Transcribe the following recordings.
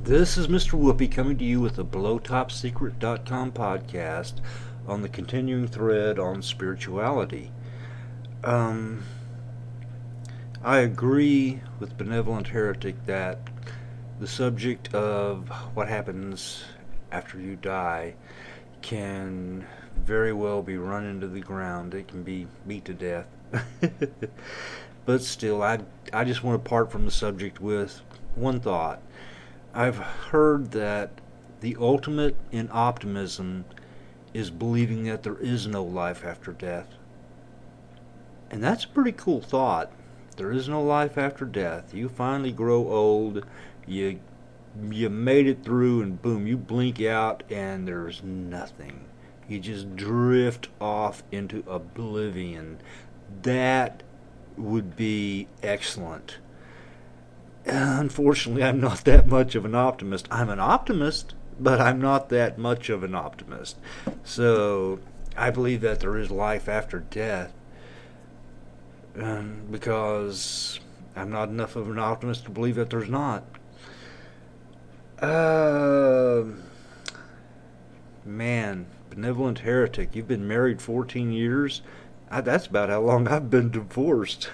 This is Mr. Whoopi coming to you with the BelowTopSecret.com podcast on the continuing thread on spirituality. I agree with Benevolent Heretic that the subject of what happens after you die can very well be run into the ground. It can be beat to death. But still, I just want to part from the subject with one thought. I've heard that the ultimate in optimism is believing that there is no life after death. And that's a pretty cool thought. There is no life after death. You finally grow old, you made it through, and boom, you blink out and there's nothing. You just drift off into oblivion. That would be excellent. Unfortunately, I'm not that much of an optimist. I'm an optimist, but I'm not that much of an optimist. So, I believe that there is life after death because I'm not enough of an optimist to believe that there's not. Man, Benevolent Heretic, you've been married 14 years? That's about how long I've been divorced.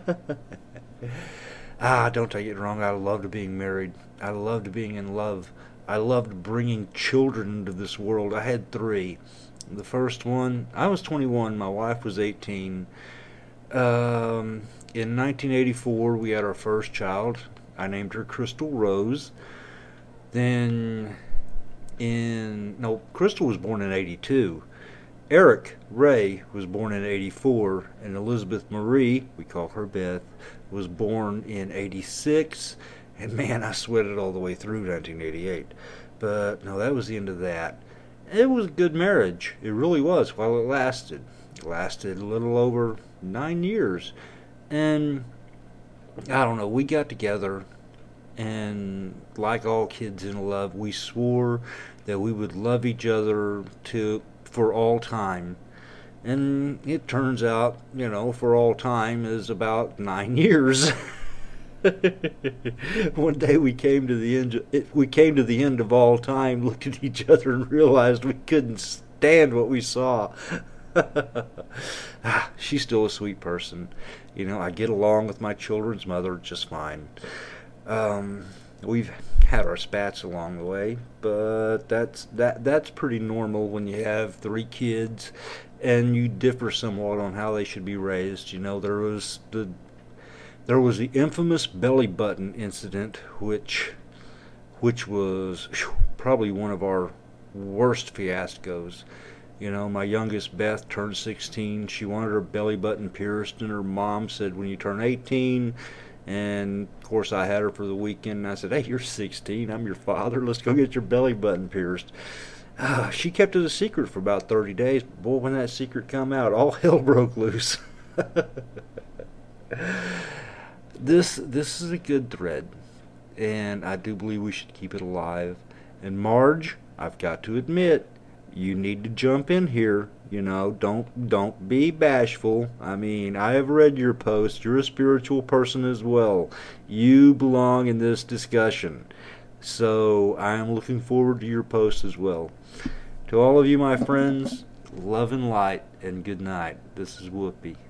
Don't take it wrong. I loved being married. I loved being in love. I loved bringing children into this world. I had 3. The first one, I was 21. My wife was 18. In 1984, we had our first child. I named her Crystal Rose. Then, Crystal was born in 82. Eric Ray was born in 84, and Elizabeth Marie, we call her Beth, was born in 86, and man, I sweated all the way through 1988. But no, that was the end of that. It was a good marriage. It really was while it lasted. It lasted a little over 9 years. And I don't know, we got together, and like all kids in love, we swore that we would love each other for all time. And it turns out, for all time is about 9 years. One day we came to the end of all time, looked at each other and realized we couldn't stand what we saw. She's still a sweet person. I get along with my children's mother just fine. We've had our spats along the way, but that's pretty normal when you have 3 kids and you differ somewhat on how they should be raised. There was the infamous belly button incident, which was probably one of our worst fiascos. My youngest Beth turned 16. She wanted her belly button pierced, and her mom said, when you turn 18, and of course I had her for the weekend, and I said, hey, you're 16, I'm your father, let's go get your belly button pierced. She kept it a secret for about 30 days. Boy, when that secret come out, all hell broke loose. This is a good thread, and I do believe we should keep it alive. And Marge, I've got to admit, you need to jump in here. Don't be bashful. I mean, I have read your post. You're a spiritual person as well. You belong in this discussion. So I am looking forward to your post as well. To all of you, my friends, love and light, and good night. This is Whoopi.